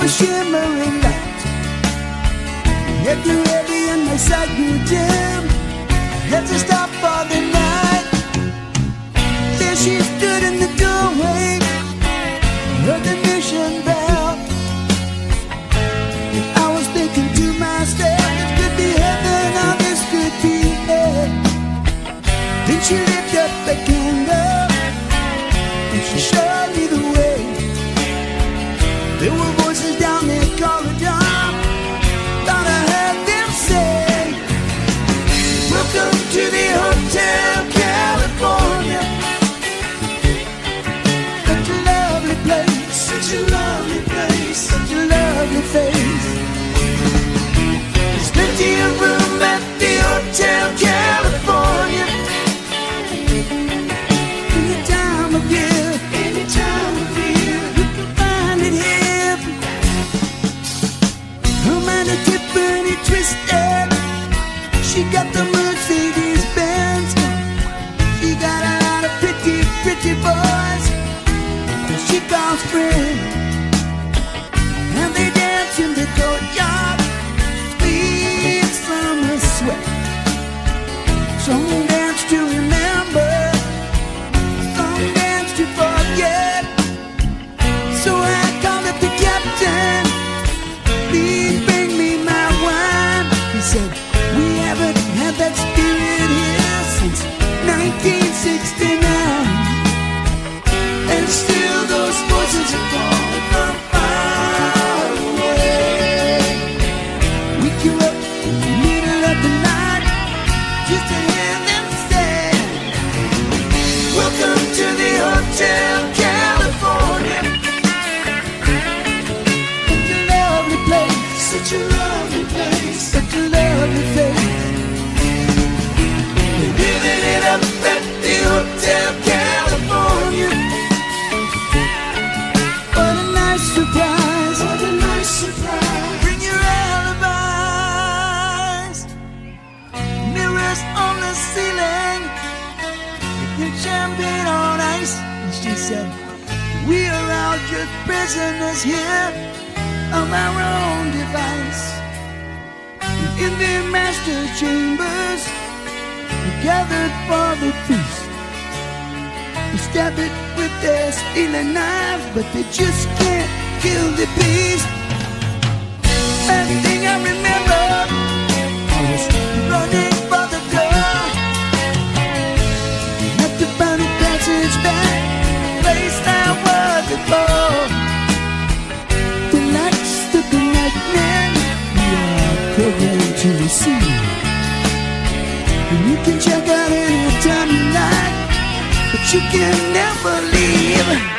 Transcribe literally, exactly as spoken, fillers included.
a shimmering light. Head grew heavy and my sight grew dim. Had to stop for the night. There she stood in the doorway, heard the mission bell. And I was thinking to myself, this could be heaven or this could be hell. Then she lit up the candle and she showed me the way. There were voices down the corridor, thought I heard them say, welcome to the Hotel California. Such a lovely place, such a lovely place, such a lovely face. There's plenty of room at the Hotel California. Any time of year, any time of year, you can find it here. Her mind a Tiffany twisted. She got the Mercedes Benz. She got a lot of pretty, pretty boys that she calls friends. And they dance in the courtyard, sweet summer sweat. Some dance to remember, some dance to forget. So I called up the captain, please bring me my wine. He said, we haven't had that spirit here since nineteen sixty-nine. And still those voices are calling from far away. We queue up in the middle of the night just to hear them say, welcome to the Hotel California. Such a lovely place, such a lovely place, such a lovely place. We're living it up at the Hotel California. What a nice surprise, what a nice surprise. Bring your alibis. Mirrors on the ceiling, your champagne on ice. And she said, we are all just prisoners here of our own device. In their master chambers, we gathered for the feast. They stab it with their stealing knives, but they just can't kill the beast. Last thing I remember, I was running for the door. Had to find a passage back, place I was before. The lights took a nightmare, we are programmed to receive. And you can check out any time you like, but you can never leave.